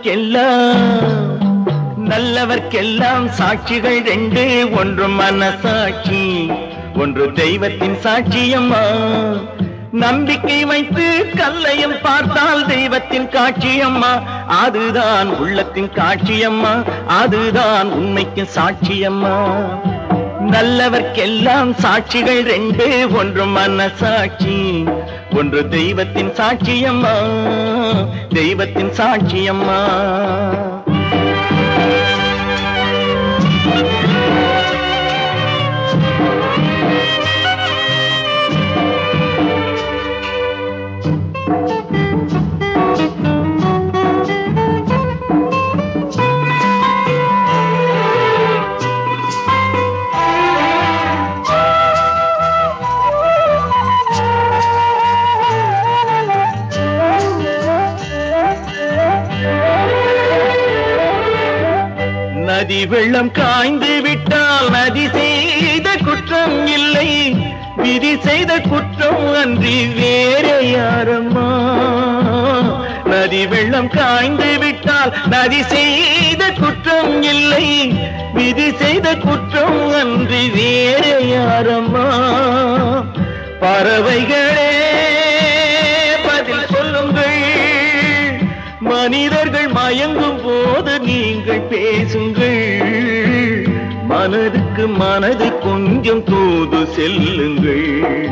நல்லவர்க்கெல்லாம் சாட்சிகள் ரெண்டு, ஒன்று மனசாட்சி, ஒன்று தெய்வத்தின் சாட்சியம்மா. நம்பிக்கை வைத்து கல்லையும் பார்த்தால் தெய்வத்தின் காட்சியம்மா. அதுதான் உள்ளத்தின் காட்சியம்மா, அதுதான் உண்மைக்கு சாட்சியம்மா. நல்லவர்க்கெல்லாம் சாட்சிகள் ரெண்டு, ஒன்று மனசாட்சி, ஒன்று தெய்வத்தின் சாட்சியம்மா, தெய்வத்தின் சாட்சியம்மா. நதி வெள்ளம் காய்ந்து விட்டால் நதி செய்த குற்றம் இல்லை, விதி செய்த குற்றம் அன்றி வேற யாரம்மா. நதி வெள்ளம் காய்ந்து விட்டால் நதி செய்த குற்றம் இல்லை, விதி செய்த குற்றம் அன்றி வேற யாரம்மா. பறவைகளே பதில் சொல்லுங்கள், மனிதர்கள் மயங்கும் போது நீங்கள் பேசுங்கள். மனதுக்கு மனது கொஞ்சம் தூது செல்லுங்கள்.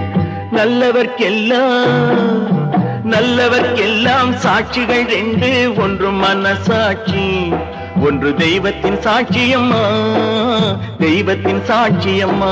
நல்லவர்க்கெல்லாம் சாட்சிகள் ரெண்டு, ஒன்று மனசாட்சி, ஒன்று தெய்வத்தின் சாட்சியம்மா, தெய்வத்தின் சாட்சியம்மா.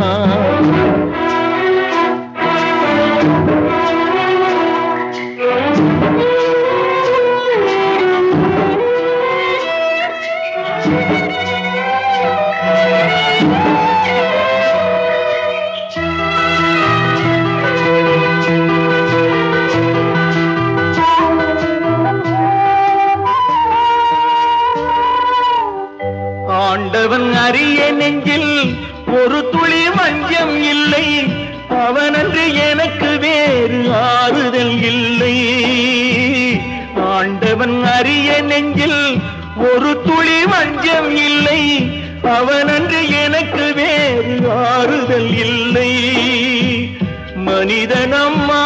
ஆண்டவன் அறிய நெஞ்சில் ஒரு துளி வஞ்சம் இல்லை, அவனன்று எனக்கு வேறு ஆறுதல் இல்லை. ஆண்டவன் அறிய நெஞ்சில் ஒரு துளி வஞ்சம் இல்லை, அவனன்று எனக்கு வேறு ஆறுதல் இல்லை. மனிதனம்மா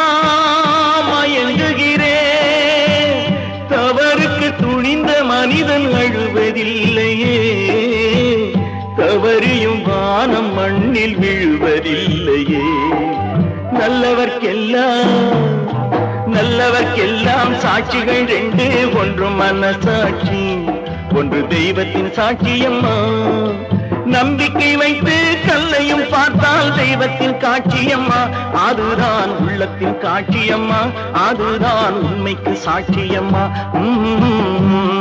மயங்குகிறேன், தவறுக்கு துணிந்த மனிதன் அழுவதில்லையே, தவறியும் வானம் மண்ணில் விழுவதில்லையே. நல்லவர்க்கெல்லாம் சாட்சிகள் ரெண்டு, ஒன்று மனசாட்சி, ஒன்று தெய்வத்தின் சாட்சியம்மா. நம்பிக்கை வைத்து கல்லையும் பார்த்தால் தெய்வத்தின் காட்சியம்மா, அதுதான் உள்ளத்தின் காட்சியம்மா, அதுதான் உண்மைக்கு சாட்சியம்மா.